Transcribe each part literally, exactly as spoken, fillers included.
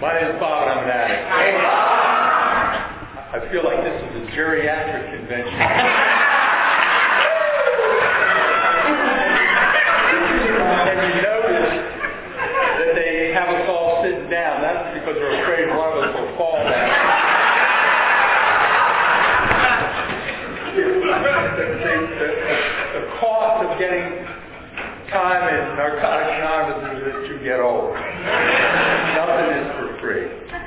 My name is Bob and I'm an addict. Hey, Bob! I feel like this is a geriatric convention. And you notice that they have us all sitting down. That's because they're afraid one of us will fall down. the, the, the, the cost of getting time in Narcotics Anonymous is that you get old. Nothing is for free.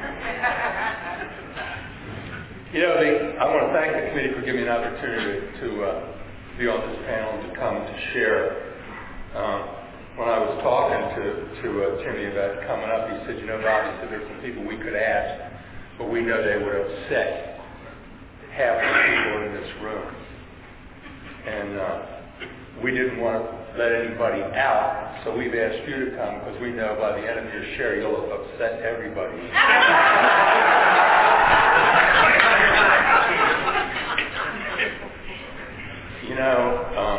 You know, the, I want to thank the committee for giving me an opportunity to uh, be on this panel and to come to share. Um, when I was talking to, to uh, Timmy about coming up, he said, you know, Bob, he said, there's some people we could ask, but we know they would upset half the people in this room. And uh, we didn't want to let anybody out, so we've asked you to come because we know by the end of your share you'll have upset everybody. You know, um,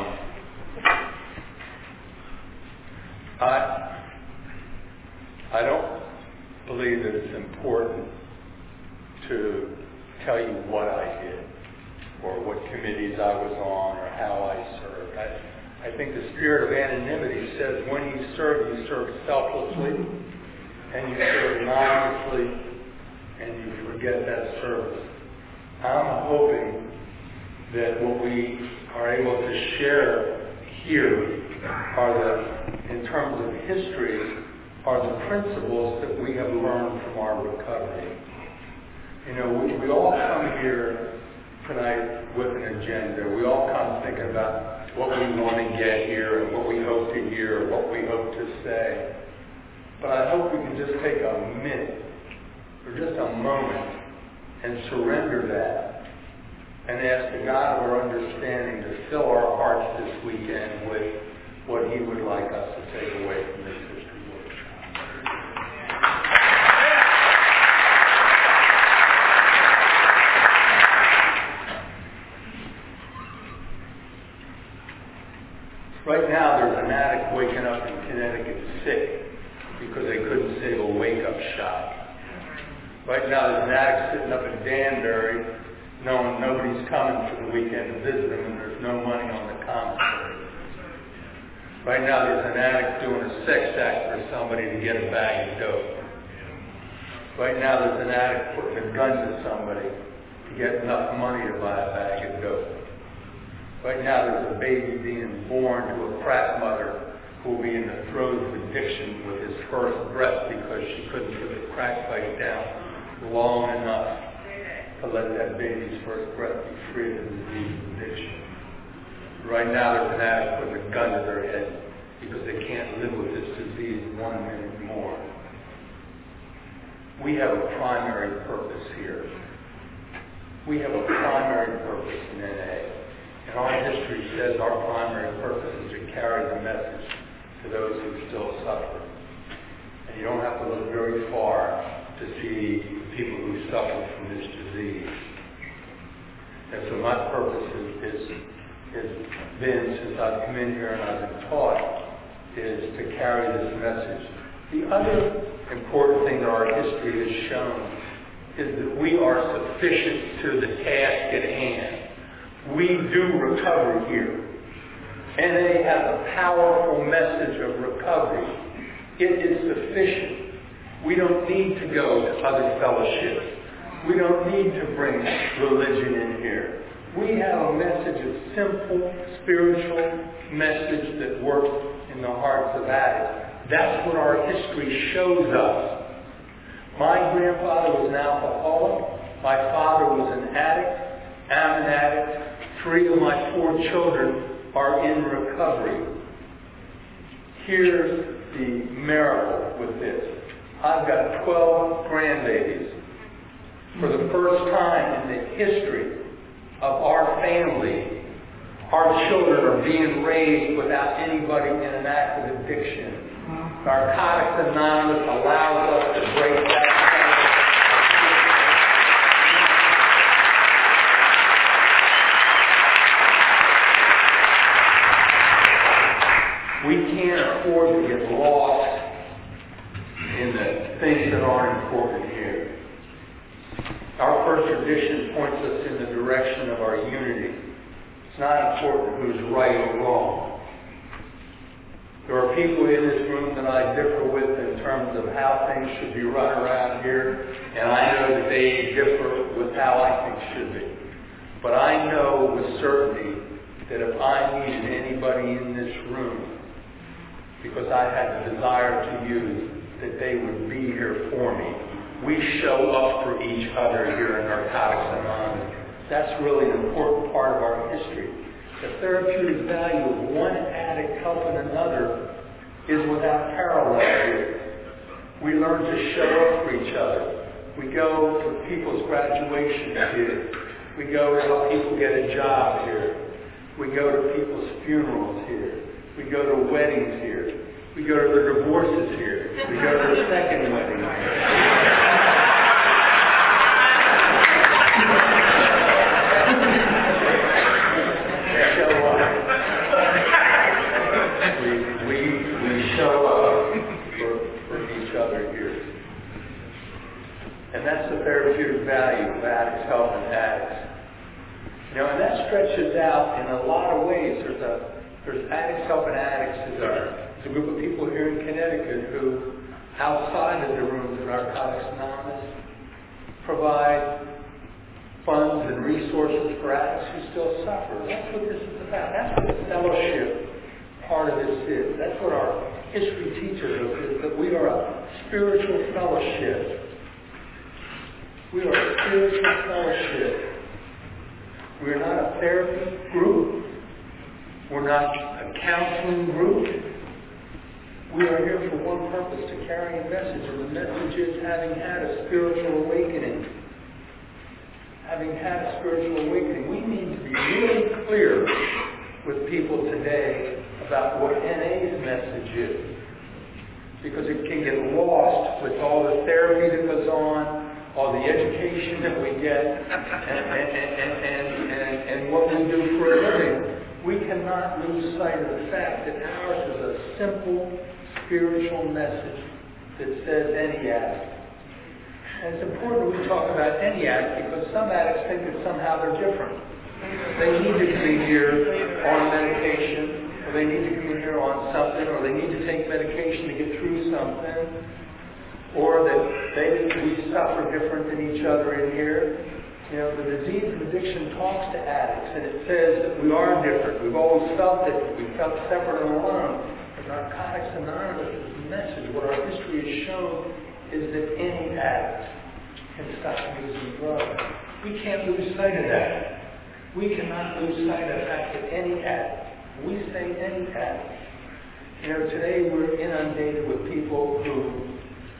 I I don't believe that it's important to tell you what I did or what committees I was on or how I served. I, I think the spirit of anonymity says when you serve, you serve selflessly and you serve anonymously and you forget that service. I'm hoping that what we are able to share here are the, in terms of history, are the principles that we have learned from our recovery. You know, we, we all come here tonight with an agenda. We all come thinking about what we want to get here and what we hope to hear, what we hope to say. But I hope we can just take a minute or just a moment and surrender that and ask the God of our understanding to fill our hearts this weekend with what He would like us to take away from this history workshop. Right now, there's an addict waking up in Connecticut sick because they couldn't save a wake-up shot. Right now, there's an addict sitting up in Danbury knowing nobody's coming for the weekend to visit him and there's no money on the commissary. Right now, there's an addict doing a sex act for somebody to get a bag of dope. Right now, there's an addict putting a gun to somebody to get enough money to buy a bag of dope. Right now, there's a baby being born to a crack mother who will be in the throes of addiction with his first breath because she couldn't put the crack pipe down long enough to let that baby's first breath be free of the disease of addiction. Right now, there's an addict with a gun to their head because they can't live with this disease one minute more. We have a primary purpose here. We have a primary purpose in N A. And our history says our primary purpose is to carry the message to those who still suffer. And you don't have to look very far to see people who suffer from this disease. And so my purpose is, is, has been, since I've come in here and I've been taught, is to carry this message. The other important thing that our history has shown is that we are sufficient to the task at hand. We do recovery here. N A has a powerful message of recovery. It is sufficient. We don't need to go to other fellowships. We don't need to bring religion in here. We have a message, a simple, spiritual message that works in the hearts of addicts. That's what our history shows us. My grandfather was an alcoholic. My father was an addict. I'm an addict. Three of my four children are in recovery. Here's the miracle with this. I've got twelve grandbabies. For the first time in the history of our family, our children are being raised without anybody in an act of addiction. Narcotics Anonymous allows us to break that. We can't afford to get lost in the things that aren't important here. Our first tradition points us in the direction of our unity. It's not important who's right or wrong. There are people in this room that I differ with in terms of how things should be run around here, and I know that they differ with how I think should be. But I know with certainty that if I needed anybody in this room, because I had the desire to use, that they would be here for me. We show up for each other here in Narcotics Anonymous. That's really an important part of our history. The therapeutic value of one addict helping another is without parallel here. We learn to show up for each other. We go to people's graduations here. We go to help people get a job here. We go to people's funerals here. We go to weddings here. We go to their divorces here. We go to their second wedding here. That's the therapeutic value of addicts helping addicts. You know, and that stretches out in a lot of ways. There's a there's addicts helping addicts is a, is a group of people here in Connecticut who, outside of the rooms of Narcotics Anonymous, provide funds and resources for addicts who still suffer. That's what this is about. That's what the fellowship part of this is. That's what our history teaches us, is that we are a spiritual fellowship. We are a spiritual fellowship. We are not a therapy group. We're not a counseling group. We are here for one purpose, to carry a message. And the message is having had a spiritual awakening. Having had a spiritual awakening, we need to be really clear with people today about what N A's message is. Because it can get lost with all the therapy that goes on, all the education that we get, and, and, and, and, and, and what we do for a living. We cannot lose sight of the fact that ours is a simple spiritual message that says any addict. And it's important that we talk about any addict because some addicts think that somehow they're different. They need to come in here on medication, or they need to come in here on something, or they need to take medication to get through something. Or that they, we suffer different than each other in here. You know, the disease of addiction talks to addicts, and it says that we are different. We've always felt different. We've felt separate and alone. But Narcotics Anonymous' message, what our history has shown, is that any addict can stop using drugs. We can't lose sight of that. We cannot lose sight of the fact that any addict, we say any addict. You know, today we're inundated with people who,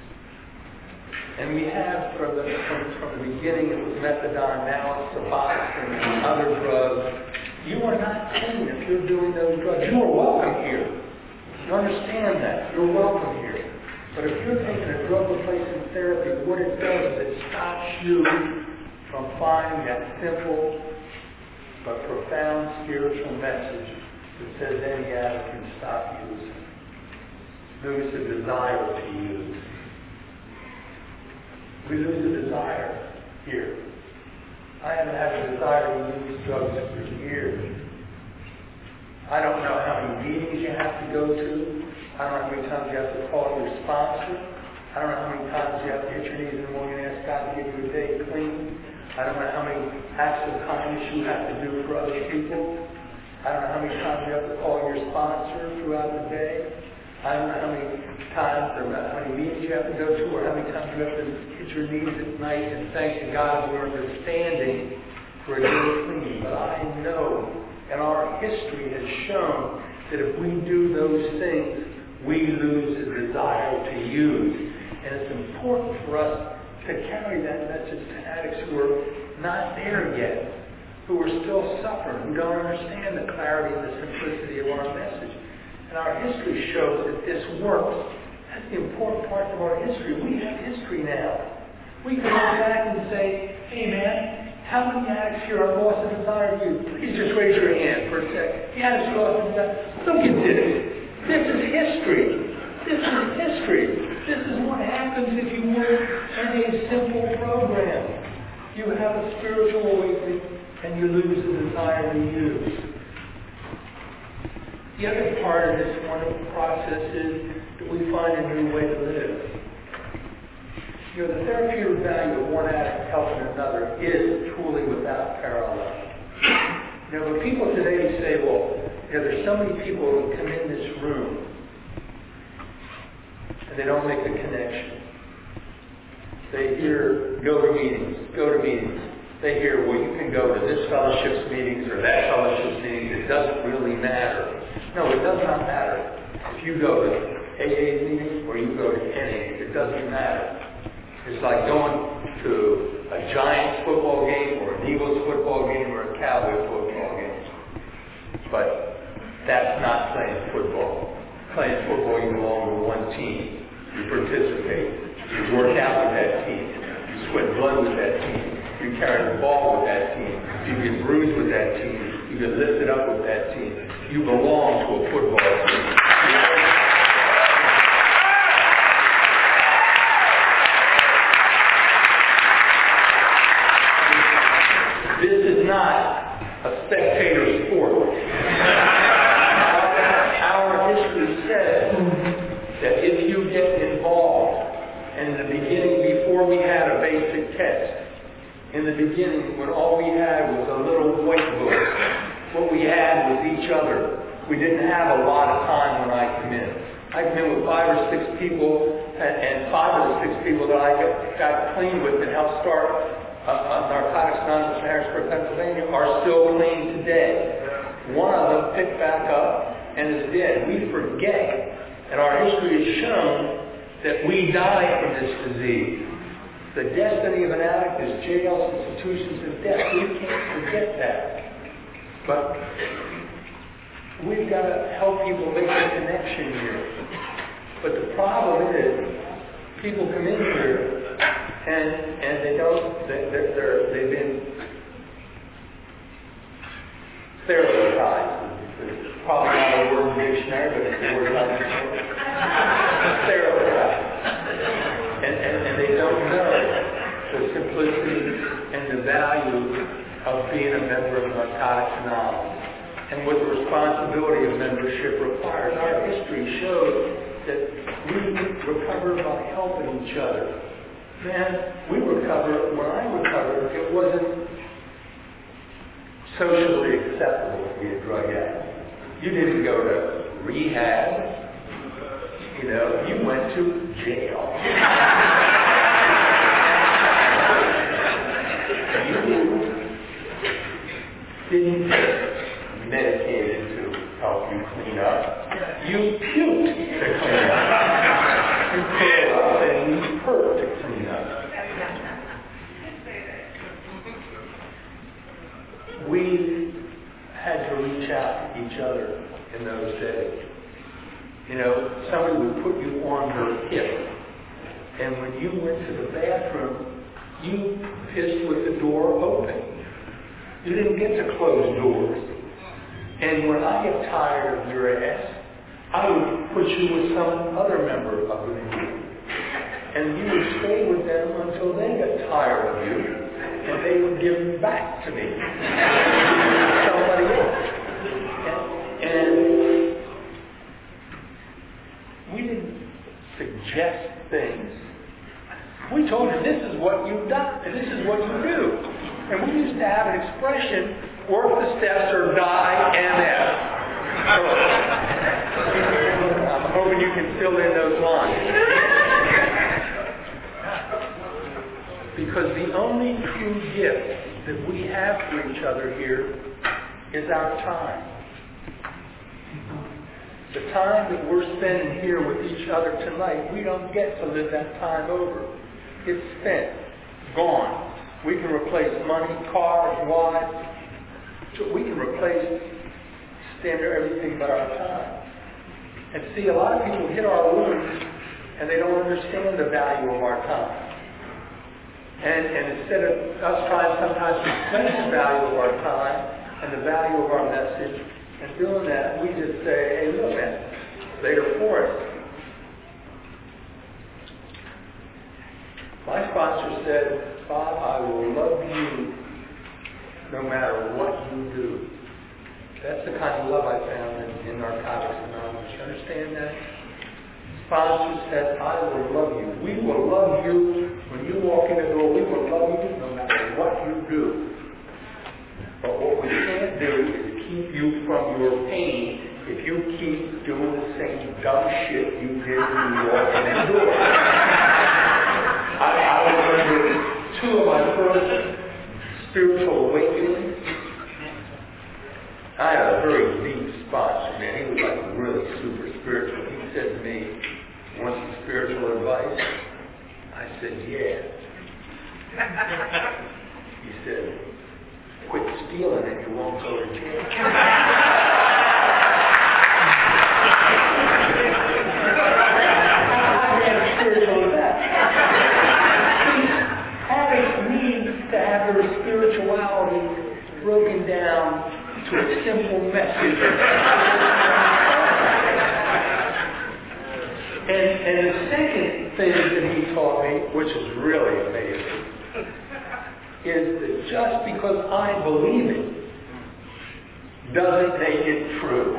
and we have from the, from, from the beginning, it was methadone, now it's Suboxone and other drugs. You are not clean if you're doing those drugs. You are welcome here. You understand that. You're welcome here. But if you're taking a drug replacement therapy, what it does is it stops you from finding that simple but profound spiritual message that says any addict can stop using. Lose the desire to use. We lose the desire here. I haven't had a desire to use drugs for years. I don't know how many meetings you have to go to. I don't know how many times you have to call your sponsor. I don't know how many times you have to hit your knees in the morning and ask God to give you a day clean. I don't know how many acts of kindness you have to do for other people. I don't know how many times you have to call your sponsor throughout the day. I don't know how many times or how many meetings you have to go to, or how many times you have to hit your knees at night and thank God for understanding for a day clean. But I know, and our history has shown, that if we do those things, we lose the desire to use. And it's important for us to carry that message to addicts who are not there yet, who are still suffering, who don't understand the clarity and the simplicity of our message. And our history shows that this works. That's the important part of our history. We have history now. We can look back and say, hey man, how many addicts here are lost in desire of you? Please just raise your hand for a second. The addicts lost in desire. Look at this. This is history. This is history. This is what happens if you work in a simple program. You have a spiritual awakening and you lose the desire to use. The other part of this wonderful process is that we find a new way to live. You know, the therapeutic value of one addict helping another is truly without parallel. You know, but people today say, well, you know, there's so many people who come in this room and they don't make a connection. They hear, go to meetings, go to meetings. They hear, well, you can go to this fellowship's meetings or that fellowship's meetings. It doesn't really matter. No, it does not matter. If you go to A A meetings or you go to N A, it doesn't matter. It's like going to a Giants football game or an Eagles football game or a Cowboy football game. But that's not playing football. Playing football, you belong to one team. You participate. You work out with that team. You sweat blood with that team. You carry the ball with that team. You get bruised with that team. You get lifted up with that team. You belong to a football team. This is not a spectator sport. Our history says that if you get involved, and in the beginning, before we had a basic test, in the beginning, when all we had was a little white book, what we had was each other. We didn't have a lot of time when I come in. I come in with five or six people, and, and five of the six people that I got, got clean with and helped start uh, uh, Narcotics Anonymous in Harrisburg, Pennsylvania, are still clean today. One of them picked back up and is dead. We forget, and our history has shown that we die from this disease. The destiny of an addict is jails, institutions, and death. We can't forget that. But we've got to help people make a connection here. But the problem is, people come in here and and they don't. They, they're, they're they've been stereotyped. It's probably not a word in the dictionary, but it's a word on the dictionary. Stereotyped. And, and, and they don't know the simplicity and the value of being a member of Narcotics Anonymous and what the responsibility of membership requires. Our history shows that we recover by helping each other. Man, we recover, when I recovered, it wasn't socially acceptable to be a drug addict. You didn't go to rehab. You know, you went to jail. You didn't get medicated to help you clean up. You puked to clean up. You curled up and you hurt to clean up. We had to reach out to each other in those days. You know, somebody would put you on their hip, and when you went to the bathroom, you pissed with the door open. You didn't get to close doors. And when I get tired of your ass, I would put you with some other member of the group. And you would stay with them until they got tired of you, and they would give you back to me. Somebody else. And, and we didn't suggest things. We told you this is what you've done, and this is what you do. And we used to have an expression, work the steps or die M F. I'm hoping you can fill in those lines. Because the only true gift that we have for each other here is our time. The time that we're spending here with each other tonight, we don't get to live that time over. It's spent, gone. We can replace money, cars, wives. We can replace standard everything but our time. And see, a lot of people hit our wounds and they don't understand the value of our time. And, and instead of us trying sometimes to explain the value of our time and the value of our message, and doing that, we just say, hey, look, man, later for us. My sponsor said, Bob, I will love you no matter what you do. That's the kind of love I found in, in Narcotics Anonymous. You understand that? Sponsor said, I will love you. We will love you when you walk in the door. We will love you no matter what you do. But what we can't do is keep you from your pain if you keep doing the same dumb shit you did when you walked in the door. I, I remember two of my first spiritual awakenings. I had a very deep sponsor, man. He was like really super spiritual. He said to me, want some spiritual advice? I said, yeah. He said, quit stealing and you won't go to jail. I had a spiritual effect. Addicts need to have their spirituality broken down to a simple message. and, and the second thing that he taught me, which is really amazing, is that just because I believe it doesn't make it true.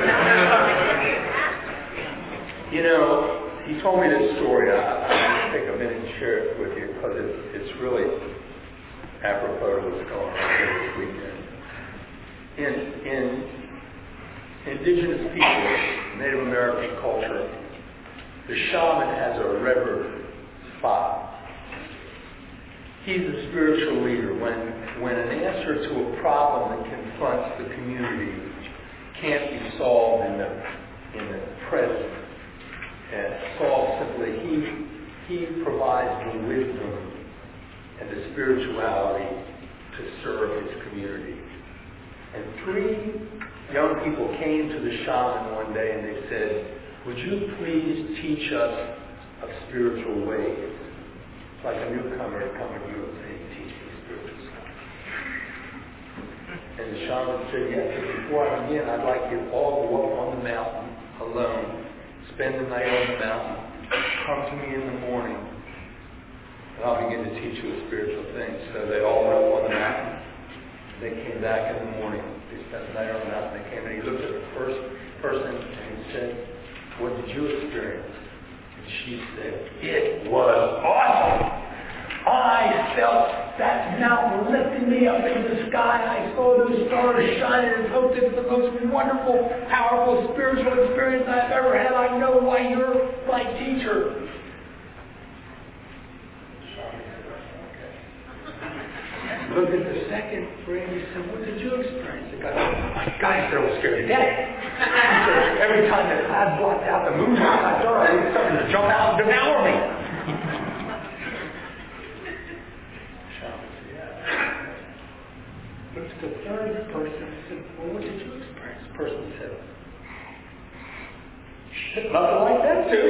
You know, he told me this story. I, I'm going to take a minute and share it with you because it, it's really apropos to what's going on here this weekend. In, in indigenous people, Native American culture, the shaman has a revered spot. He's a spiritual leader. When, when an answer to a problem that confronts the community can't be solved in the, in the present, and solved simply, he, he provides the wisdom and the spirituality to serve his community. And three young people came to the shaman one day and they said, would you please teach us of spiritual ways? It's like a newcomer to come to you and say, teach me spiritual stuff. And the shaman said, yes, but before I begin, I'd like you all to go up on the mountain alone, spend the night on the mountain, come to me in the morning, and I'll begin to teach you a spiritual thing. So they all went up on the mountain. They came back in the morning. They spent the night on the mountain. They came and he looked at the first person and he said, what did you experience? And she said, it was awesome. I felt that mountain lifting me up into the sky. I saw those stars shining and hoped it was the most wonderful, powerful spiritual experience I've ever had. I know why you're my teacher. Looked at the second friend, he said, what did you experience? The guy said, oh my God, I was scared to death. He said, every time the cloud blocked out the moon, I thought I was something to jump out and devour me. Shaman said, yeah. Looked at the third person and said, well, what did you experience? The person said, shit, nothing like that too.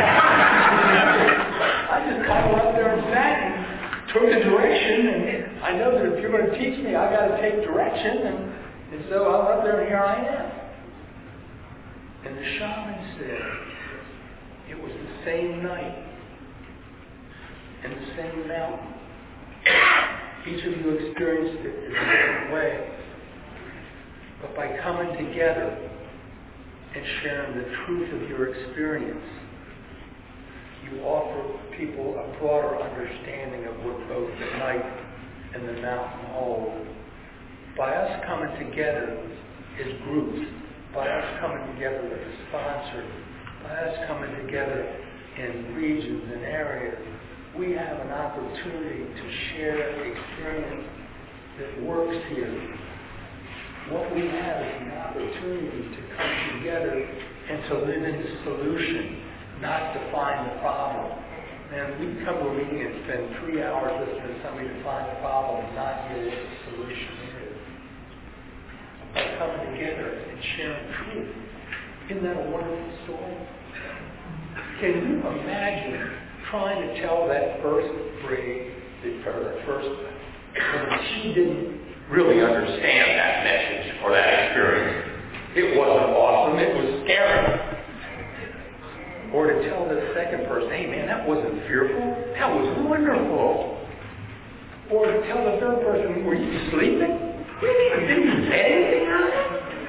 I just kind of went up there and sat and took the direction, and I know that if you're going to teach me, I've got to take direction, and, and so I went up there, and here I am. And the shaman said, it was the same night, and the same mountain. Each of you experienced it in a different way. But by coming together and sharing the truth of your experience, you offer people a broader understanding of what both the night and the mountain hold. By us coming together as groups, by us coming together as a sponsor, by us coming together in regions and areas, we have an opportunity to share the experience that works here. What we have is an opportunity to come together and to live in the solution, not to find the problem. And we come to a meeting and spend three hours listening to somebody to find the problem and not hear what the solution is. By coming together and sharing truth. Isn't that a wonderful story? Can you imagine trying to tell that first grade, or that first, when she didn't really understand that message or that experience? It wasn't awesome, it was scary. Or to tell the second person, hey man, that wasn't fearful, that was wonderful. Or to tell the third person, were you sleeping? Didn't you say anything else?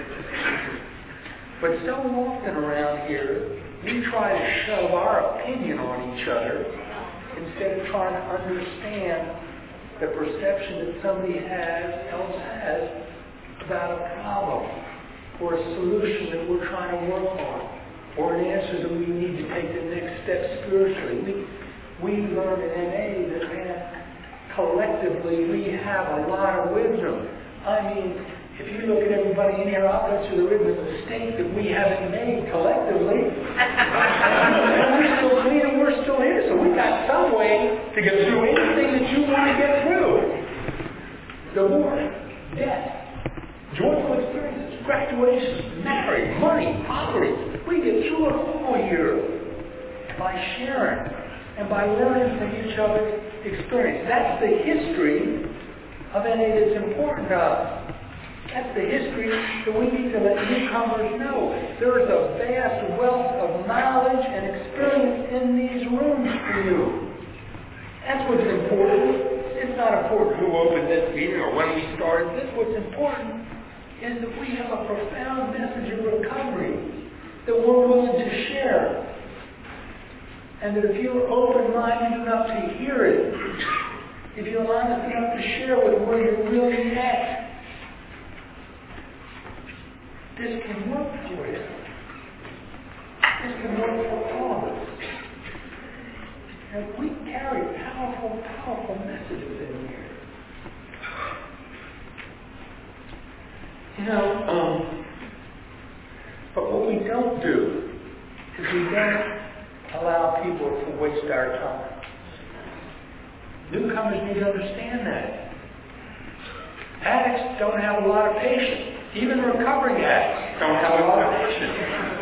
But so often around here, we try to shove our opinion on each other instead of trying to understand the perception that somebody has, else has about a problem or a solution that we're trying to work on or an answer that we need to take the next step spiritually. We, we learn in N A that, man, collectively we have a lot of wisdom. I mean, if you look at everybody in here, I'll bet you there isn't a mistake that we haven't made collectively. And we're still clean and we're still here. So we've got some way to get through anything that you want to get through. Divorce, death, joyful experiences, graduations, marriage, money, poverty. We get through it all here by sharing and by learning from each other's experience. That's the history of N A that's important to us. That's the history that we need to let newcomers know. There is a vast wealth of knowledge and experience in these rooms for you. That's what's important. It's not important who opened this meeting or when we started this. What's important is that we have a profound message of recovery that we're willing to share. And that if you're open-minded enough to hear it, if you're honest enough to share with where you're really at, this can work for you. This can work for all of us. And we carry powerful, powerful messages in here. You know, um, but what we don't do is we don't allow people to waste our time. Newcomers need to understand that. Addicts don't have a lot of patience. Even recovering addicts don't have a lot of patience.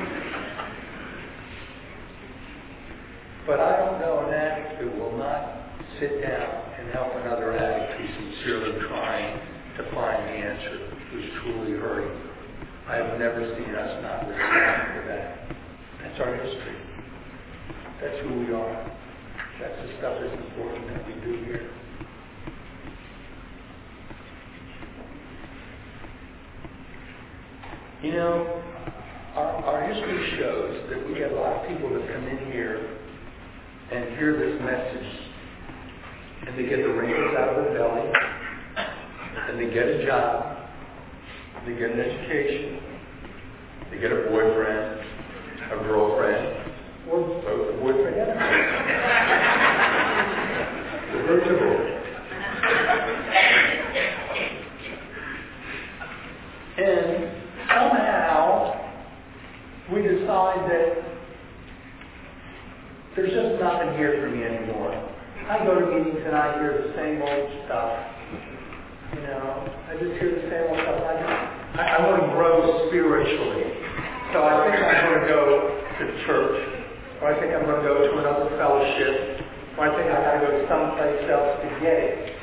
But I don't know an addict who will not sit down and help another addict who's sincerely trying to find the answer, who's truly hurting. I have never seen us not respond to that. That's our history. That's who we are. That's the stuff that's important that we do here. You know, our, our history shows that we get a lot of people that come in here and hear this message, and they get the reins out of their belly, and they get a job, they get an education, they get a boyfriend, a girlfriend, or both a boyfriend and a girlfriend. They're virtual. And somehow we decide that there's just nothing here for me anymore. I go to meetings and I hear the same old stuff. You know, I just hear the same old stuff. I, just, I, I want to grow spiritually. So I think I'm going to go to church. Or I think I'm going to go to another fellowship. Or I think I've got to go someplace else to get it.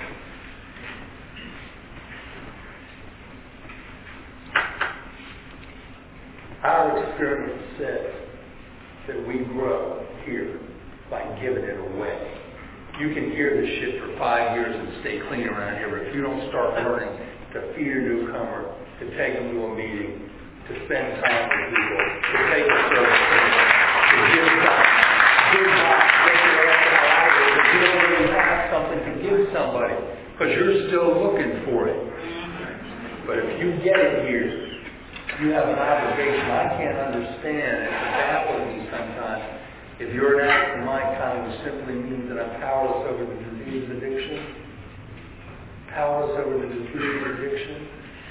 Our experience says that we grow here by giving it away. You can hear this shit for five years and stay clean around here, but if you don't start learning to feed a newcomer, to take them to a meeting, to spend time with people, to take a service, to give back, give back, take the rest of our life, if you don't really have something to give somebody, because you're still looking for it. But if you get it here, you have an obligation. I can't understand. It baffles me sometimes. If you're an addict of my kind, it simply means that I'm powerless over the disease of addiction. Powerless over the disease of addiction.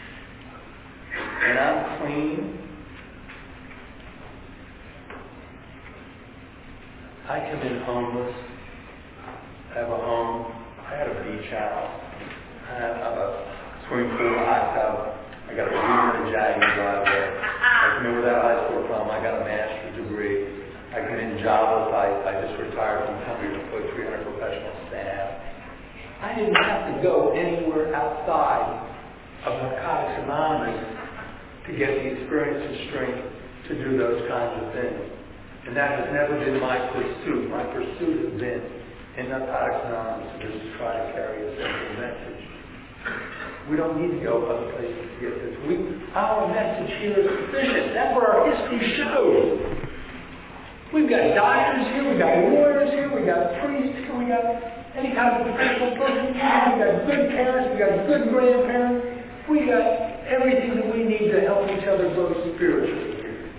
And I'm clean. I come in homeless. I have a home. I had a beach house. I have a swimming pool, a hot tub. I got a reader and a jagging driveway. I come in without a high school diploma. I got a master's degree. I come in jobless. I, I just retired from the company with about three hundred professional staff. I didn't have to go anywhere outside of Narcotics Anonymous to get the experience and strength to do those kinds of things. And that has never been my pursuit. My pursuit has been in Narcotics Anonymous to just try to carry a simple message. We don't need to go other places to get this. We, our message here is sufficient. That's what our history shows. We've got doctors here, we've got lawyers here, we've got priests here, we've got any kind of professional person here, we've got good parents, we've got good grandparents, we've got everything that we need to help each other grow spiritually here.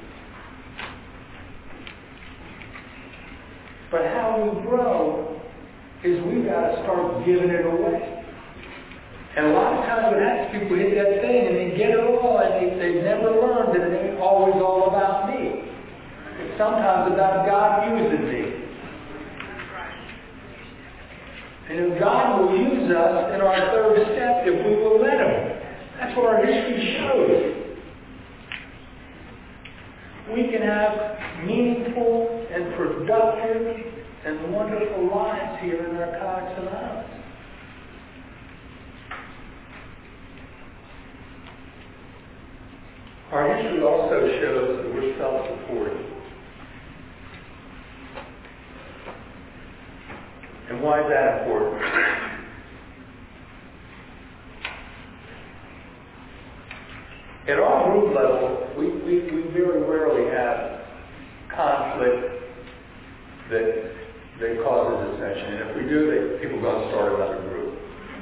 But how we grow is we've got to start giving it away. And a lot of times what happens, people hit that thing and they get it all, and they, they've never learned that it ain't always all about me. It's sometimes about God using me. And God will use us in our third step if we will let Him. That's what our history shows. We can have meaningful and productive and wonderful lives here in Narcotics Anonymous. Our history also shows that we're self-supporting. And why is that important? At our group level, we, we, we very rarely have conflict that, that causes dissension. And if we do, they, people are going to start another group.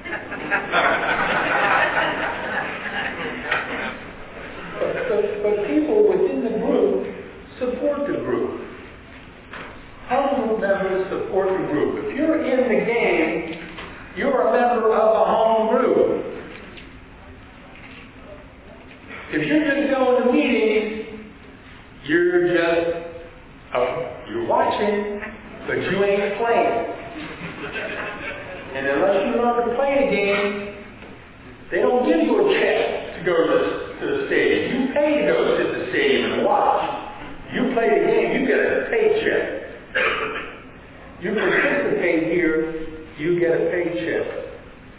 But, but, but people within the group support the group. Home members support the group. If you're in the game, you're a member of a home group. If you're just going to meetings, you're just uh, you're watching, but you ain't playing. And unless you learn to play the game, they don't give you a check to go to the to the stadium. You pay to go to the stadium and watch. You play the game, you get a paycheck. You participate here, you get a paycheck.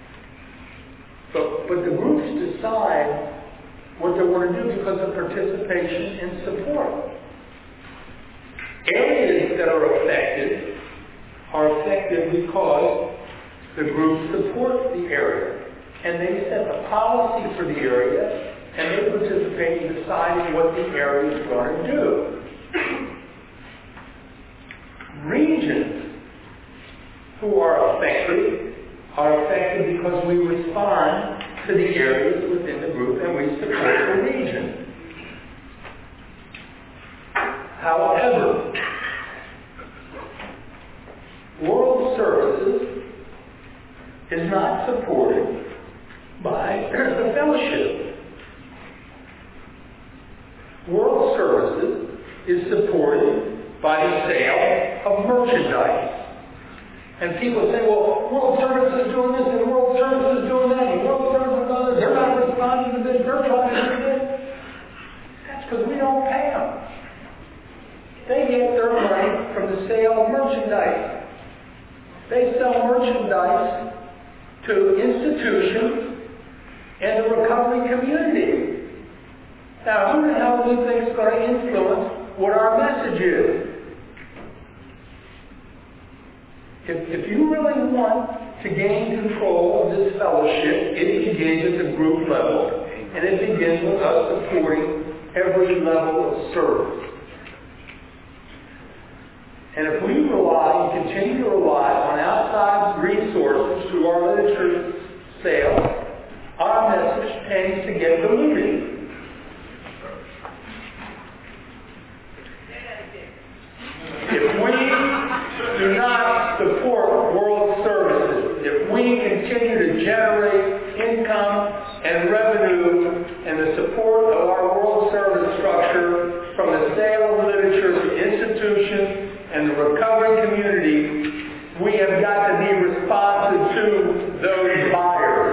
But, but the groups decide what they want to do because of participation and support. Areas that are affected are affected because the groups support the area. And they set the policy for the area, and they participate in deciding what the area is going to do. Regions who are affected are affected because we respond to the areas within the group and we support the region. However, World Services is not supported by the fellowship. World Services is supported by the sale of merchandise. And people say, well, World Services is doing this, and World Services is doing that, and World Services is doing this, they're not responding to this, they're trying to do this. That's because we don't pay them. They get their money from the sale of merchandise. They sell merchandise to institutions and the recovery community. Now, who the hell do you think is going to influence what our message is? If, if you really want to gain control of this fellowship, it begins at the group level. And it begins with us supporting every level of service. And if we rely and continue to rely on outside resources through our literature sales, our message tends to get diluted. If we do not support World Services, if we continue to generate income and revenue and the support of our World Service structure from the sale of literature to institutions and the recovery community, we have got to be responsive to those buyers.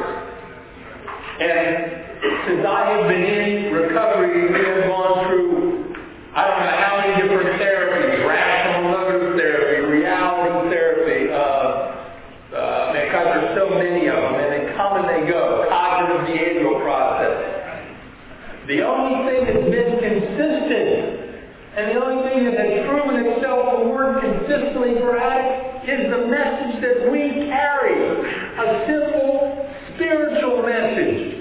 And since I have been in recovery, we have gone through, I don't know how many different therapies, rational motor therapy, reality therapy, uh, uh, because there's so many of them, and they come and they go, cognitive behavioral process. The only thing that's been consistent And the only thing that has proven itself to work consistently for addicts is the message that we carry. A simple, spiritual message.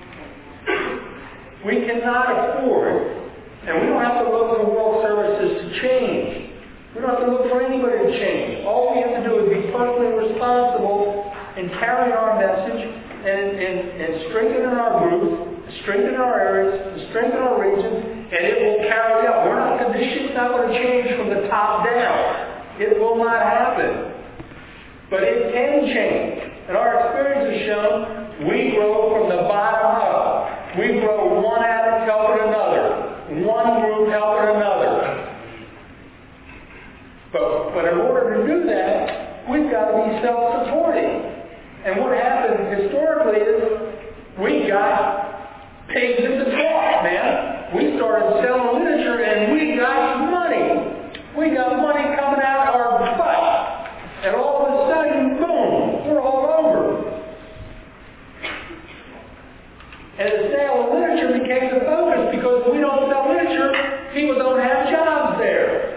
We cannot afford, and we don't have to look for the world services to change. We don't have to look for anybody to change. All we have to do is be personally responsible in carrying our message and, and, and strengthening our groups, strengthening our areas, and strengthening our regions, and it will carry out. We're not, this shit's not going to change from the top down. It will not happen. But it can change. And our experience has shown we grow from the bottom up. We grow one addict helping another, one group helping another. But, but in order to do that, we've got to be self-supporting. And what happened historically is we got pigs in the trough, man. We started selling literature and we got money. We got money coming out of our butt. And all of a sudden, boom, we're all over. And the sale of literature became the focus because if we don't sell literature, people don't have jobs there.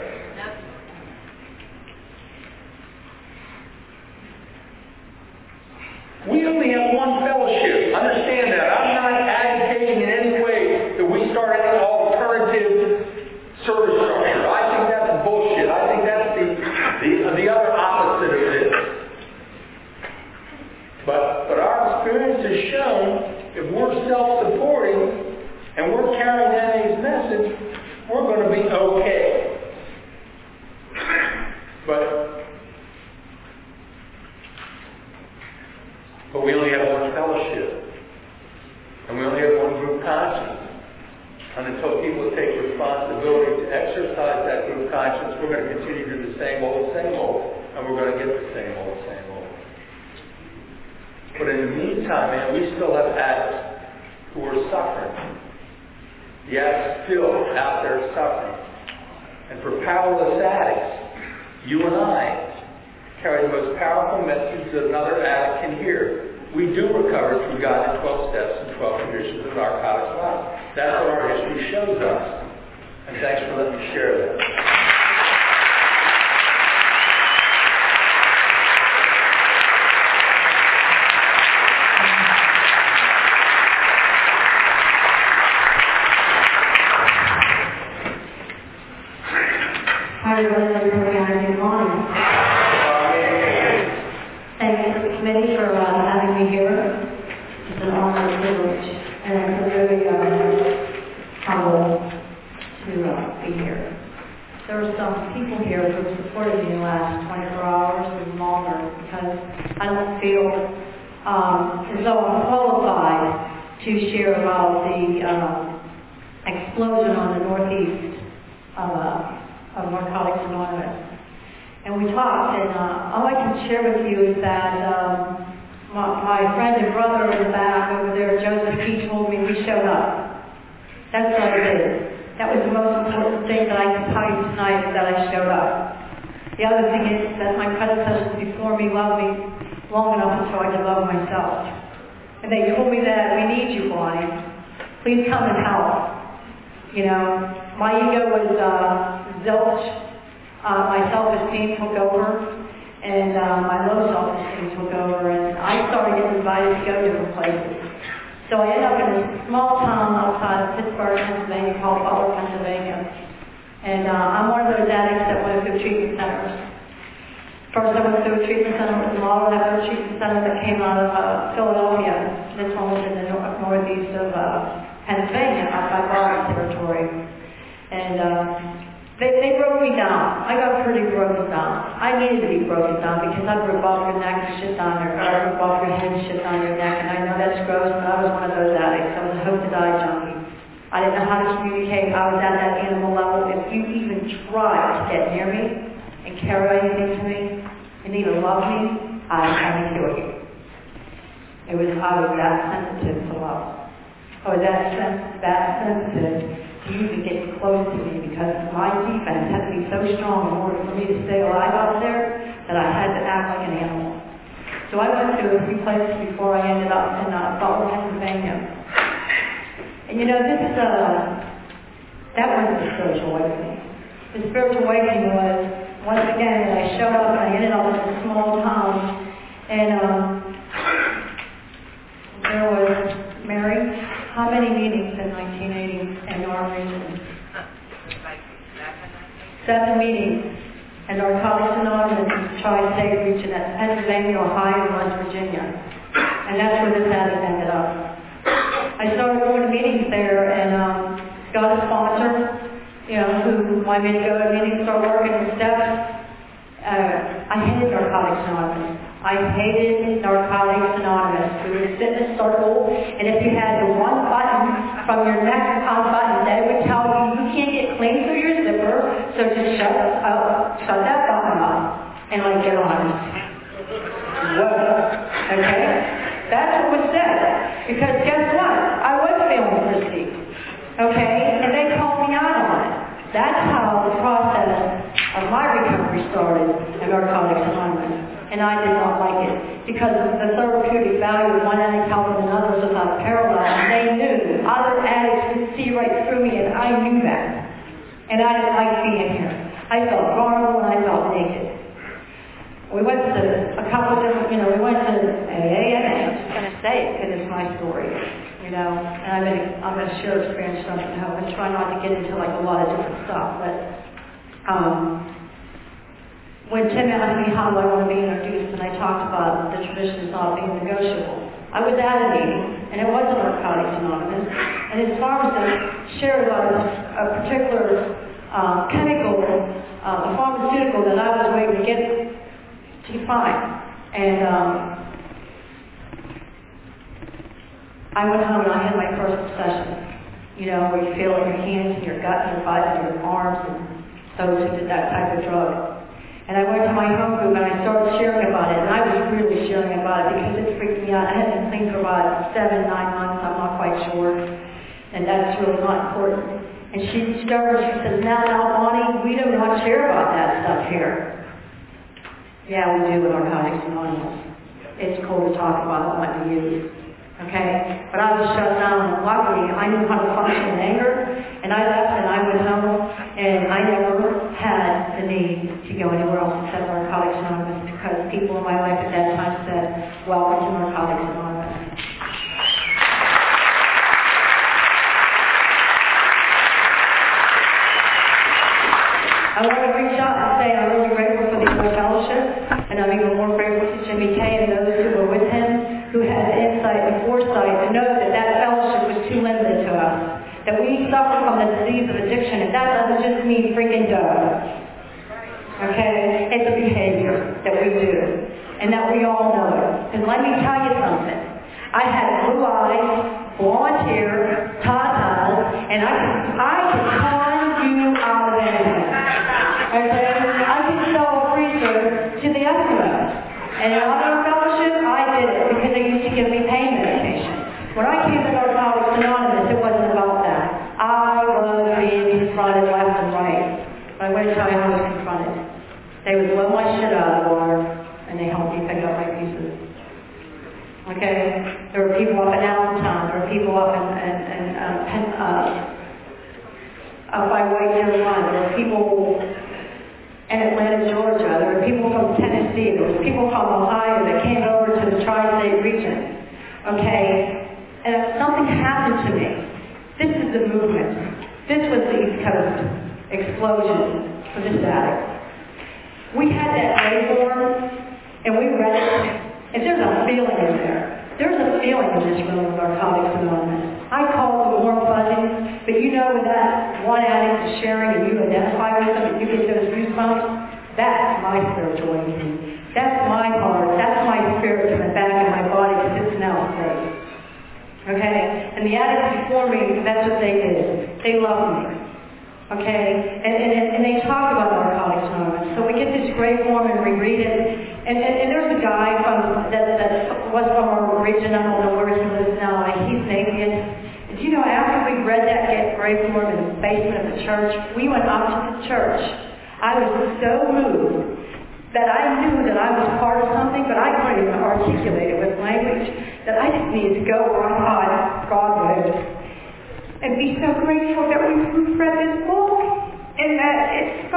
We only have one fellowship. Understand that. I'm not advocating in any way that we start an alternative service structure. I think that's bullshit. I think that's the, the, the other opposite of this. But, but our experience has shown if we're self-supporting and we're carrying N A's message, we're going to be okay. But But we only have one fellowship. And we only have one group conscience. And until people take responsibility to exercise that group conscience, we're going to continue to do the same old, same old. And we're going to get the same old, same old. But in the meantime, man, we still have addicts who are suffering. The addicts still out there suffering. And for powerless addicts, you and I carry the most powerful message that another addict can hear. We do recover through God's twelve steps and twelve conditions of narcotics life. That's what our history shows us. And thanks for letting me share that. Hi, everybody. Good morning. Thanks to the committee for uh, having me here. It's an honor and privilege, and it's a really uh, humble to uh, be here. There are some people here who have supported me in the last twenty-four hours and longer because I don't feel um, as though I'm qualified to share about the uh, explosion on the northeast of, uh, of Narcotics Anonymous. And we talked, and uh, all I can share with you is that um, my, my friend and brother in the back over there, Joseph, he told me we showed up. That's what I did. That was the most important thing that I can tell you tonight, is that I showed up. The other thing is that my predecessors before me loved me long enough until I could love myself. And they told me that we need you, Bonnie. Please come and help. You know, my ego was uh, zilch. Uh, my self-esteem took over, and uh, my low self-esteem took over, and I started getting invited to go different places. So I ended up in a small town outside of Pittsburgh, Pennsylvania, called Butler, Pennsylvania. And uh, I'm one of those addicts that went through treatment centers. First I went through a treatment center with Laurel, that other treatment center that came out of uh, Philadelphia. This one was in the nor- northeast of uh, Pennsylvania, outside Boston territory. And uh, They, they broke me down. I got pretty broken down. I needed to be broken down because I broke off your neck and shit down your, or I broke off your head and shit down your neck. And I know that's gross, but I was one of those addicts. I was a hope to die junkie. I didn't know how to communicate. I was at that animal level. If you even tried to get near me and carry anything to me and even love me, I was going to kill you. It was, I was that sensitive to love. I was that, sen- that sensitive you to get close to me because my defense had to be so strong in order for me to stay alive out there that I had to act like an animal. So I went to a few places before I ended up in uh, Butler, Pennsylvania. And you know, this is uh, that wasn't a spiritual awakening. the spiritual awakening was, once again, that I showed up and I ended up in a small town. And um, there was, Mary, how many meetings in nineteen eighty in our region? Seven meetings. And Narcotics Anonymous in the Tri-State region, that's Pennsylvania, Ohio, and West Virginia. And that's where this addict ended up. I started going to meetings there and um, got a sponsor, you know, who wanted me to go to meetings, start working the steps. Uh, I hated Narcotics Anonymous. I hated Narcotics Anonymous. We would sit in a circle, and if you had the one button from your neck unbuttoned, they would tell you, you can't get clean through your zipper, so just shut, uh, shut that button off and like get on it. Whoa. Okay? That's what was said. Because guess what? I was feeling prissy. Okay? And they called me out on it. That's how the process of my recovery started at Narcotics Anonymous. And I did not like it. Because the therapeutic value of one addict helping another was without parallel. And they knew. Other addicts could see right through me, and I knew that. And I didn't like being here. I felt vulnerable and I felt naked. We went to a couple of different, you know, we went to A A, and I'm just going to say it because it's my story, you know, and I'm going to, I'm going to share experience something. I'm going to try not to get into like a lot of different stuff, but um, when Tim asked me how I want to be introduced, and I talked about the traditions not being negotiable, I was at a meeting, and it wasn't Narcotics Anonymous, and as far as they shared about a particular uh, chemical, uh, a pharmaceutical that I was waiting to get to find, and um, I went home and I had my first obsession, you know, where you feel in your hands and your gut and your butt and your arms, and those who did that type of drug. And I went to my home group and I started sharing about it, and I was really sharing about it because it freaked me out. I hadn't been clean for about seven, nine months, I'm not quite sure, and that's really not important. And she reached over and she says, now, now, Bonnie, we do not share about that stuff here. Yeah, we do with Narcotics Anonymous. It's cool to talk about what to use. Okay? But I was shut down, and luckily I knew how to function in anger, and I left and I went home, and I never had the need to go anywhere else except Narcotics Anonymous because people in my life at that time said, welcome to Narcotics Anonymous. I want to reach out and say I'm really grateful for the Inner Fellowship, and I'm even more grateful to Jimmy Kay and those who were with him, who had the insight and foresight to know that that fellowship was too limited to us, that we suffer from the disease of addiction, and that doesn't just mean freaking dough. Okay? It's a behavior that we do, and that we all know it. And let me tell you something. I had blue eyes, blonde hair, tatas, and I could, I could con you out of anything. Okay? I could sell a freezer to the Eskimos. And in our fellowship, I did it because they used to give me pain medication. When I came to Narcotics Anonymous, it wasn't about that. I was being confronted left and right. But I went to tell you I was confronted. They would blow my shit out of the water, and they helped me pick up my pieces. Okay? There were people up in Allentown. There were people up in, in, in um, Penn, uh, up by White Deer Run. There were people in Atlanta, Georgia. There were people from Tennessee. There were people from Ohio that came over to the Tri-State region. Okay? And if something happened to me, this is the movement. This was the East Coast explosion for this addict. We had that day form, and we read it, and there's a feeling in there. There's a feeling in this room of Narcotics Anonymous. I call it the warm fuzzies, but you know when that one addict is sharing and you identify with them and you get those goosebumps, that's my spiritual awakening. That's my heart. That's my spirit coming back in my body because it smells great. Okay? And the addicts before me, that's what they did. They loved me. Okay? And, and, and they talk about Narcotics Anonymous. So we get this great form and we read it. And, and, and there's a guy from that, that was from our region, I don't know where he lives now, and he's an atheist. And do you know, after we read that great form in the basement of the church, we went up to the church. I was so moved that I knew that I was part of something, but I couldn't even articulate it with language, that I just needed to go where I thought God would. And be so grateful that we read this book, and that it's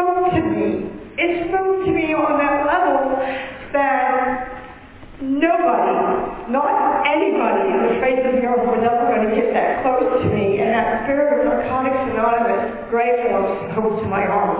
me on that level that nobody, not anybody on the face of the earth was ever going to get that close to me, and that spirit of Narcotics Anonymous gray force spoke to my heart.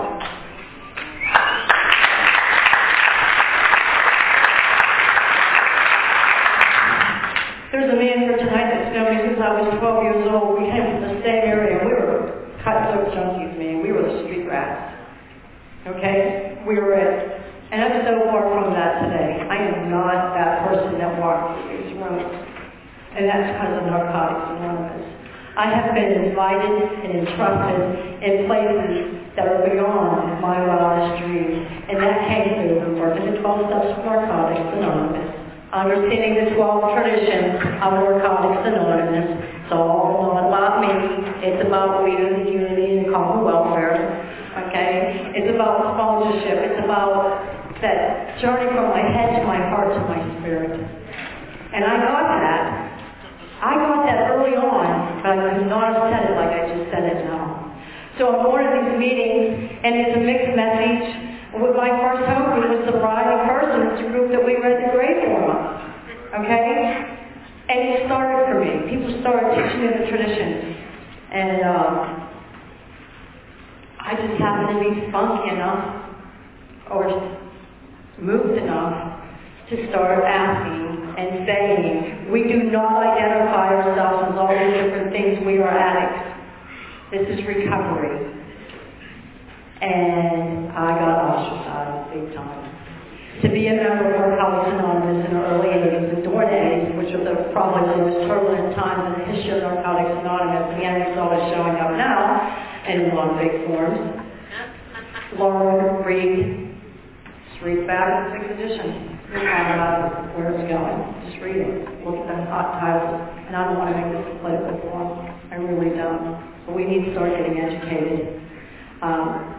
There's a man here tonight that's known me since I was twelve years old. We came from the same area. We were cut dope junkies, man. We were the street rats. Okay? We were it. And I'm so far from that today. I am not that person that walks through these rooms. And that's because of Narcotics Anonymous. I have been invited and entrusted in places that are beyond my wildest dreams. And that came through working the twelve steps of Narcotics Anonymous. Understanding the twelve traditions of Narcotics Anonymous. It's all not about me. It's about freedom, unity, and common welfare. Okay? It's about sponsorship. It's about that journey from my head to my heart to my spirit. And I got that. I got that early on, but I could not have said it like I just said it now. So I'm going to these meetings, and it's a mixed message. With my first hope, it was sobriety first, and it's a group that we read the Great Forum. Okay? And it started for me. People started teaching me the traditions. And um, I just happened to be funky enough, or moved enough to start asking and saying, we do not identify ourselves as all these different things. We are addicts. This is recovery. And I got ostracized big time. To be a member of Narcotics Anonymous in the early eighties, the Dorn eighties, which are the, probably the most turbulent times in the history of Narcotics Anonymous, the enemy's always showing up now in a lot of big forms. Laura Reed, read back the sixth edition. You'll find out where it's going. Just read it. Look at the hot titles. And I don't want to make this a political forum. I really don't. But we need to start getting educated. Um,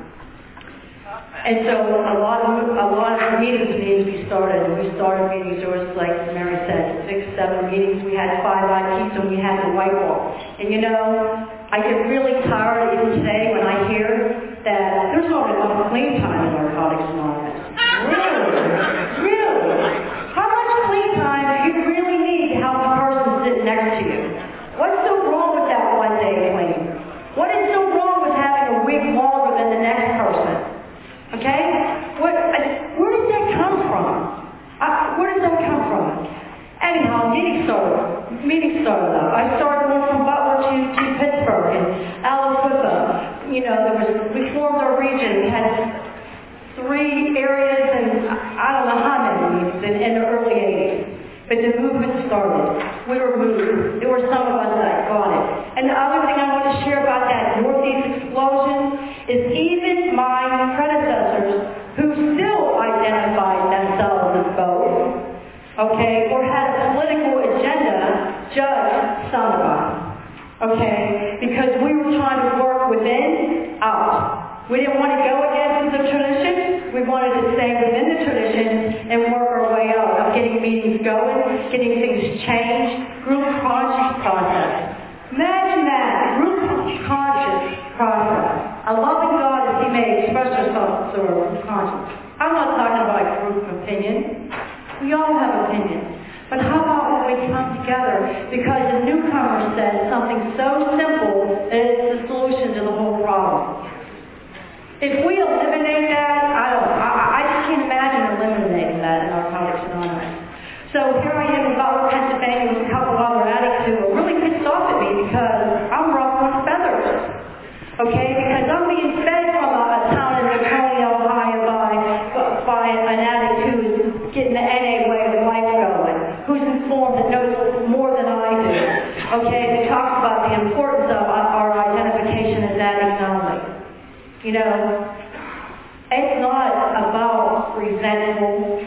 and so a lot of a lot of meetings need to be started. And we started meetings. There was, like Mary said, six, seven meetings. We had five I Ps and we had the whiteboard. And you know, I get really tired even today when I hear that there's not enough clean time in Narcotics Anonymous. Really? Really? How much clean time do you really need to have the person sitting next to you? What's so wrong with that one day clean? What is so wrong with having a week longer than the next person? Okay? What, where does that come from? Uh, where does that come from? Anyhow, meeting started. Meeting started up. I started going from Butler to, to Pittsburgh and Aliquippa. You know, there was, we formed our region. We had three areas and I don't know how many meetings in, in the early eighties. But the movement started. We were moved. There were some of us that got it. And the other thing I want to share about that Northeast explosion is even my predecessors who still identified themselves as both, okay, or had a political agenda, judged some of us, okay, because we were trying to work within, out. We didn't want to go against the tradition. We wanted to stay within the tradition and work our way out of getting meetings going, getting things changed, group conscious process. Imagine that, group conscious process. A loving God as He may express yourself through a group conscious. I'm not talking about group opinion. We all have opinions. But how about when we come together? Because the newcomer said something so simple that it's the solution to the whole problem. If we eliminate that, I don't, I, I just can't imagine eliminating that in Narcotics Anonymous. So here I am in Butler, Pennsylvania with a couple other addicts who are really pissed off at me because I'm ruffling feathers. Okay, because I'm being fed from a, a town in Laconia, Ohio by, by an addict who's getting the N A way of life going, who's informed and knows more than I do. Okay, it talks about the importance of our identification as addicts only. You know, it's not about resentful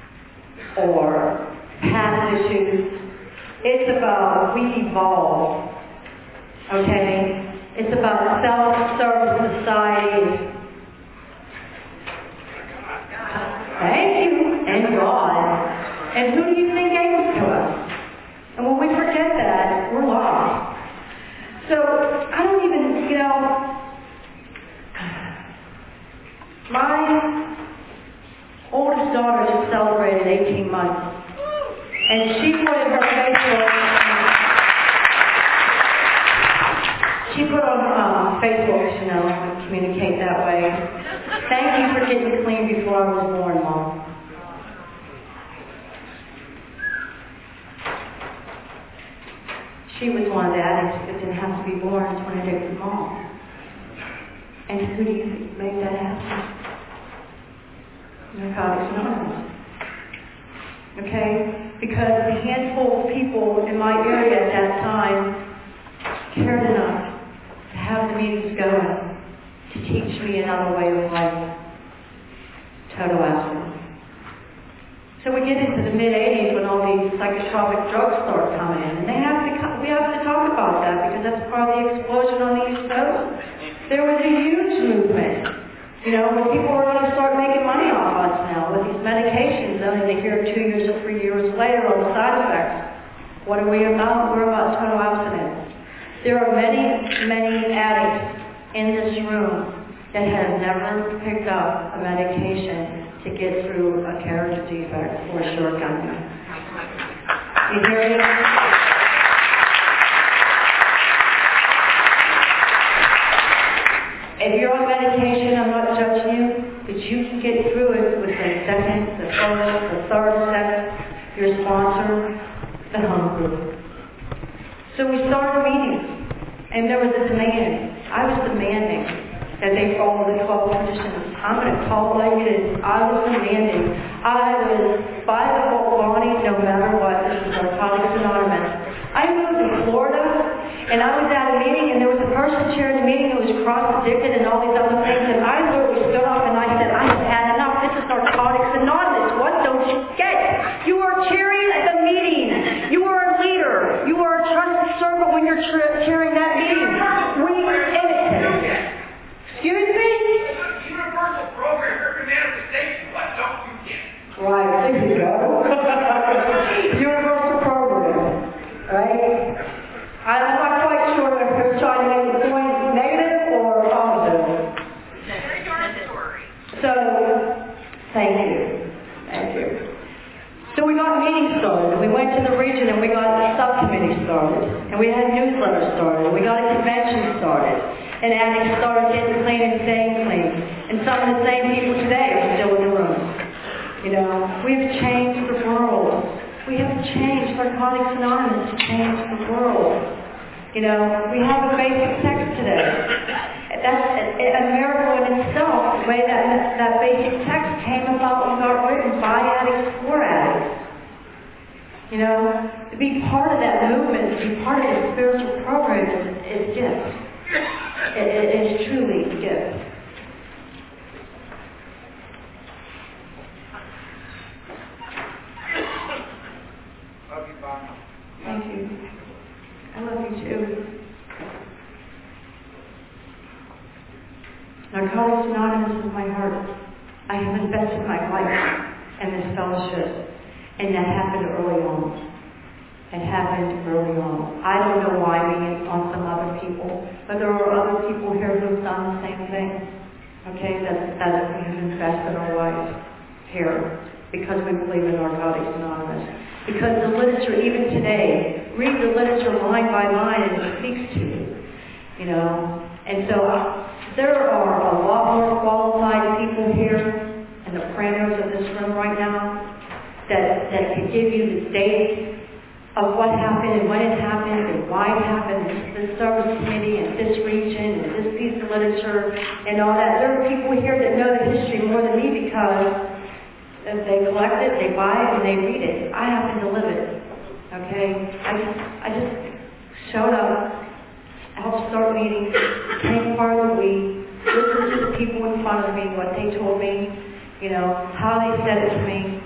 or past issues. It's about we evolve. Okay? It's about self-service society. Thank you. And God. And who do you think gave it to us? And when we forget that, we're lost. So, I don't even, you know, my And she put in her Facebook, she put on um, Facebook, you know, to communicate that way. Thank you for getting clean before I was born, Mom. She was one of the addicts that didn't have to be born as one addicted mom. And who do you think made that happen? Narcotics Anonymous. Okay? Because a handful of people in my area at that time cared enough to have the meetings going to teach me another way of life. Total abstinence. So we get into the mid eighties when all these psychotropic drugs start coming in, and they have to come, we have to talk about that because that's part of the explosion on the East Coast. There was a huge movement, you know, when people were going to start making money off us now with these medications, only to hear two years or three years later on the side effects. What are we about? We're about total abstinence. There are many, many addicts in this room that have never picked up a medication to get through a carriage defect or a shortcut. You hear me? If you're on medication, I'm not judging you, but you can get through it with the second, the first, the third step, your sponsor, the home group. So we started meetings, and there was a demand. I was demanding that they follow the twelve traditions. I'm going to call it like it is. I was demanding. I was by the whole Bonnie, no matter what. This is Narcotics Anonymous. I moved to Florida, and I was at a meeting, and there was a person chairing the meeting who was cross-addicted and all these other things, and I literally stood up and I said, I have had enough. This is Narcotics Anonymous. What don't you get? You are chairing the meeting. You are a leader. You are a trusted servant when you're tra- chairing that meeting. We imitate. Excuse me? Universal program, every manifestation, what don't you get? Right, there you go. Universal program, right? I'm not quite sure if we're trying to make the point negative or positive. Share your story. So, thank you. Thank you. So we got meetings started, and we went to the region, and we got a subcommittee started, and we had newsletters started, and we got a convention started. And addicts started getting clean and staying clean. And some of the same people today are still in the room. You know, we've changed the world. We have changed. Narcotics Anonymous to change the world. You know, we have a basic text today. That's a, a miracle in itself, the way that that basic text came about and got written by addicts for addicts. You know, to be part of that movement, to be part of the spiritual program is, is a gift. It, it is truly a gift. Love you, Bob. Thank you. I love you too. Narcotics Anonymous is my heart. I have invested my life in this fellowship, and that happened early on. It happened early on. I don't know why me and on some other people, but there are other people here who have done the same thing. Okay, that, that we have invested our lives here because we believe in Narcotics Anonymous. Because the literature, even today, read the literature line by line and it speaks to you. You know, and so uh, there are a lot more qualified people here in the parameters of this room right now that, that can give you the dates of what happened and when it happened and why it happened, and this service committee and this region and this piece of literature and all that. There are people here that know the history more than me because they collect it, they buy it, and they read it. I happen to live it. Okay? I just I just showed up, helped start meetings, became part of the week, listened to the people in front of me, what they told me, you know, how they said it to me.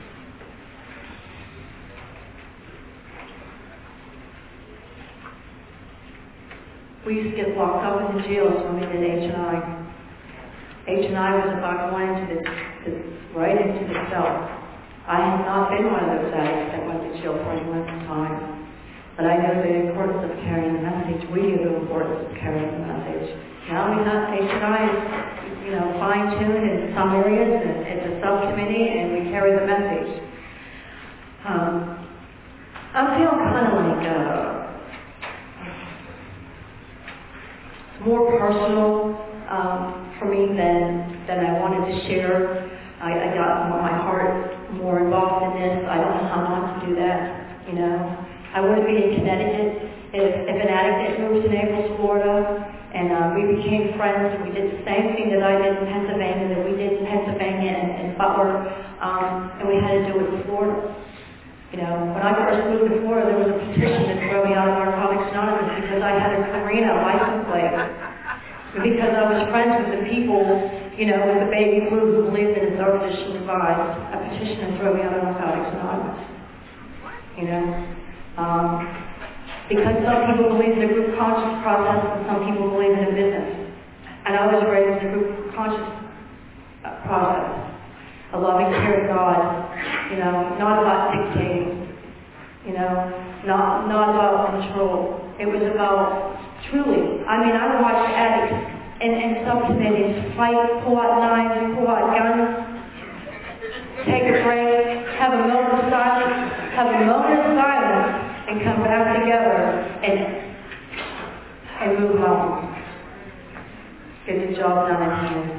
We used to get locked up in the jails when we did H and I. H and I was about going into the, the right into the cell. I have not been one of those addicts that went to jail for any length of time. But I know the importance of carrying the message. We know the importance of carrying the message. Now we not H and I is, you know, fine-tuned in some areas, and it's a subcommittee, and we carry the message. Um, I'm feeling kind of like uh, more personal um, for me than than I wanted to share. I, I got my heart more involved in this. I don't know how not to do that. You know, I wouldn't be in Connecticut if, if an addict moved to Naples, Florida, and uh, we became friends. And we did the same thing that I did in Pennsylvania, that we did in Pennsylvania and, and Butler, um, and we had to do it in Florida. You know, when I first moved to Florida, there was a petition to throw me out of Narcotics Anonymous because I had a Karina license plate. And because I was friends with the people, you know, with the baby blue who believed that his our petition advised, a petition to throw me out of Narcotics Anonymous. You know, um, because some people believe in a group conscious process and some people believe in a business. And I was raised in a group conscious uh, process. A loving care of God, you know, not about dictating, you know, not not about control. It was about truly. I mean, I watched addicts and, and subcommittees fight, pull out knives, pull out guns, take a break, have a moment of silence, have a moment of silence, and come back together and and move home. Get the job done at hand.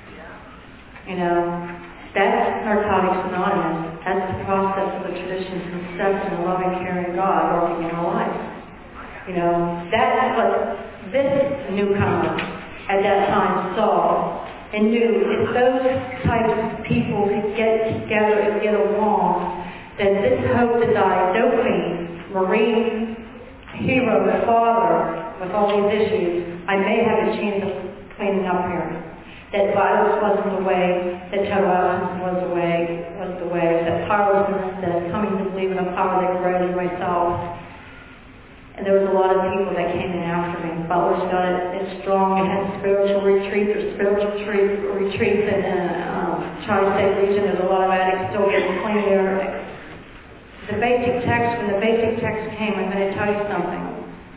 You know. That's Narcotics Anonymous. That's the process of the tradition's conception of loving, caring God working in our lives. You know, that's what this newcomer at that time saw and knew. If those types of people could get together and get along, then this hope to die, dopamine, Marine, hero, father, with all these issues, I may have a chance of cleaning up here. That violence wasn't the way, that total absence was the way, was the way, that powerlessness, that coming to believe in a power that grew in myself. And there was a lot of people that came in after me. Butler's got it, it's strong, it had spiritual retreats, or spiritual retreat, retreats in uh, um, Tri-State region. There's a lot of addicts still getting clean air. The basic text, when the basic text came, I'm going to tell you something.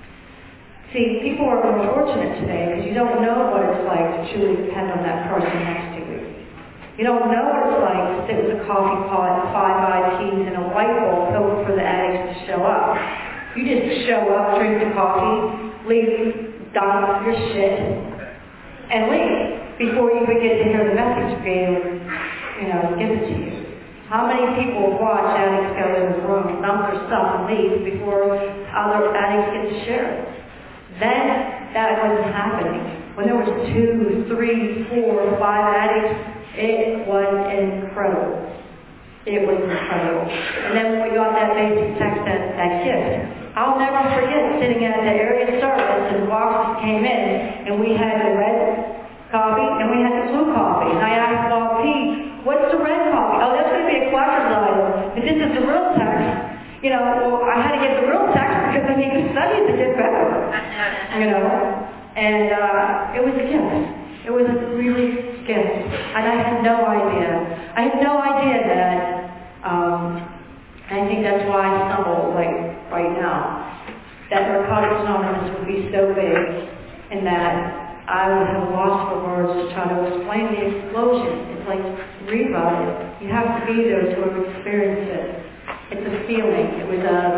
See, people are more fortunate today because you don't know what it's like to truly depend on that person next to you. You don't know what it's like to sit with a coffee pot, five I Ps, and a white bowl filled for the addicts to show up. You just show up, drink the coffee, leave, dump your shit, and leave before you even get to hear the message being, you know, given to you. How many people watch addicts go in the room, dump their stuff, and leave before other addicts get to share it? Then that wasn't happening. When there was two, three, four, five addicts, it was incredible. It was incredible. And then when we got that basic text, that, that gift, I'll never forget sitting at the area service and boxes came in and we had the red coffee and we had the blue coffee. And I asked Bob P, what's the red coffee? Oh, that's going to be a collector's item. But this is the real text. You know, well, I had to get the real text because I need to study to get better. You know, and uh, it was a gift. It was a really gift, and I had no idea. I had no idea that. Um, and I think that's why I stumbled like right now. That Narcotics Anonymous would be so big, and that I would have lost for words to try to explain the explosion. It's like read about it. You have to be there to experience it. It's a feeling. It was a,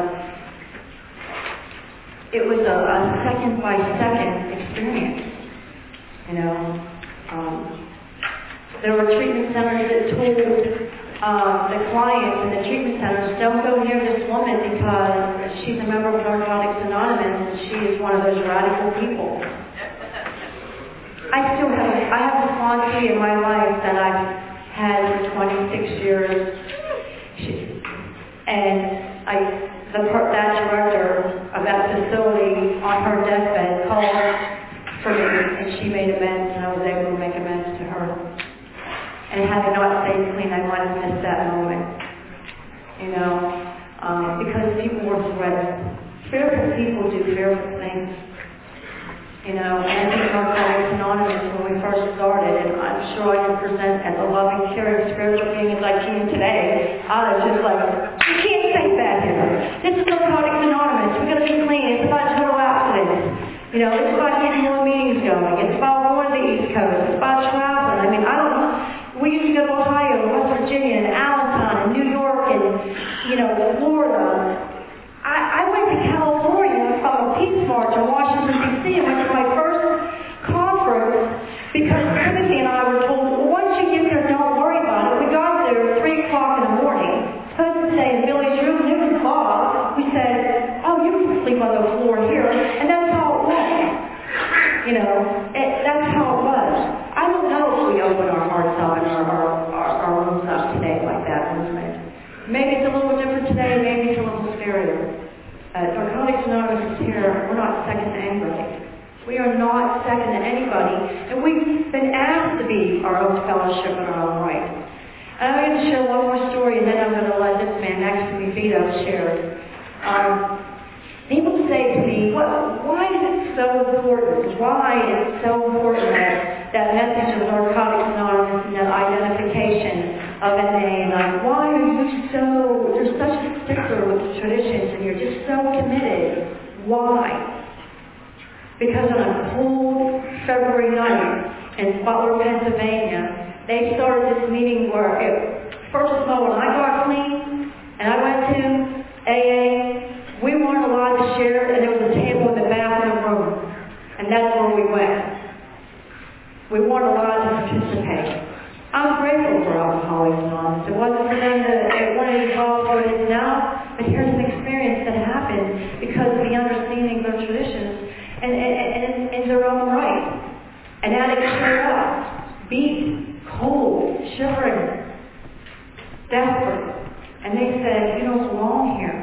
it was a, a second by second experience. You know, um, there were treatment centers that told uh, the clients in the treatment centers, don't go near this woman because she's a member of Narcotics Anonymous and she is one of those radical people. I still have, I have a quantity in my life that I've had for twenty-six years. She, And I, the, that director of that facility on her deathbed called for me and she made amends and I was able to make amends to her. And had I not stayed clean, I might have missed that moment. You know, um, because people were threatened. Fearful people do fearful things. You know, and I think Narcotics Anonymous, when we first started, and I'm sure I can present as a loving, caring, spiritual being as I can today, I was just like, you can't say that here. This is Narcotics Anonymous. We're going to be clean. It's about total abstinence. You know, it's about getting more meetings going. It's about going to the East Coast. It's about traveling. I mean, I don't know. We used to go to Ohio, West Virginia, and Allentown, and New York, and, you know, Florida. You know, it, that's how it was. I don't know if we open our hearts up and our, our, our, our rooms up today like that movement. Maybe it's a little different today, maybe it's a little scarier. Uh, Narcotics Anonymous is here. We're not second to anybody. We are not second to anybody. And we've been asked to be our own fellowship in our own right. And I'm going to share one more story, and then I'm going to let this man next to me, Vito, share it. Um, people say to me, what, why is it so important? Why is it so important that, that message of Narcotics Anonymous and that identification of N A? Like, why are you so, you're such a stickler with the traditions and you're just so committed? Why? Because on a cold February night in Butler, Pennsylvania, they started this meeting where, it, first of all, when I got clean and I went to A A, we weren't allowed to share, and there was a table in the back of the room, and that's where we went. We weren't allowed to participate. I'm grateful for Alcoholics Anonymous. It wasn't for them to, it wasn't involved what it is now, but here's an experience that happened because of the understanding of their traditions and, and, and in their own right. An addict showed up, beat, cold, shivering, desperate, and they said, "You don't belong here."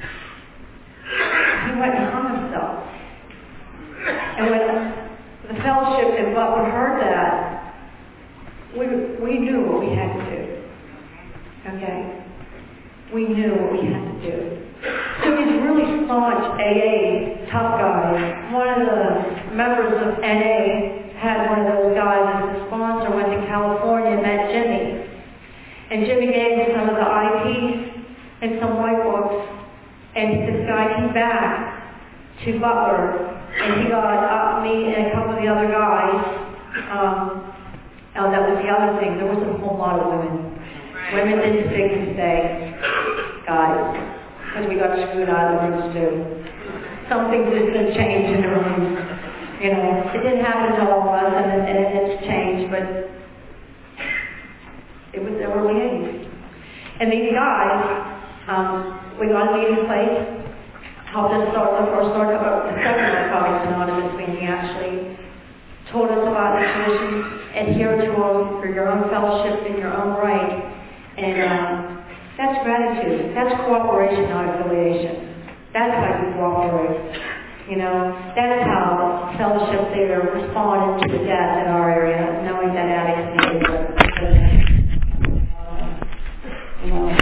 He went and hung himself. And when the fellowship in Butler heard that, we, we knew what we had to do. Okay? We knew what we had to do. So these really staunch A A tough guys, one of the members of N A had one of those guys as a sponsor, went to California and met Jimmy. And Jimmy gave him some of the I Ps and some white books. And this guy came back to Butler, and he got uh, me and a couple of the other guys. Um, oh, that was the other thing. There was a whole lot of women. Women didn't stick and stay, guys, because we got screwed out of the rooms too. Some things just didn't change in the rooms. You know, it didn't happen to all of us, and, it, and it's changed, but it was the early eighties. And these guys, um, we got a meeting place, helped us start the first start about the second Narcotics Anonymous meeting actually, told us about the traditions, adhere to them for your own fellowship in your own right. And um, that's gratitude. That's cooperation, not affiliation. That's how you cooperate. You know, that's how fellowship there responded to the death in our area, knowing that addicts needed it. You know.